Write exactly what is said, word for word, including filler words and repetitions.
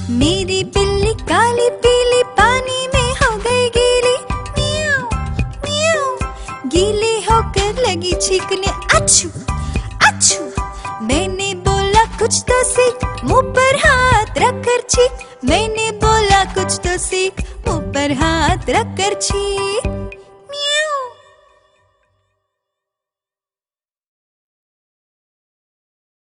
मेरी बिल्ली काली पीली पानी में हो गई गीली, मियाओ मियाओ। गीली होकर लगी छींकने, अच्छू अच्छू। मैंने बोला कुछ तो सीख, मुंह पर हाथ रख कर छींक। मैंने बोला कुछ तो सीख, मुंह पर हाथ रख कर छींक।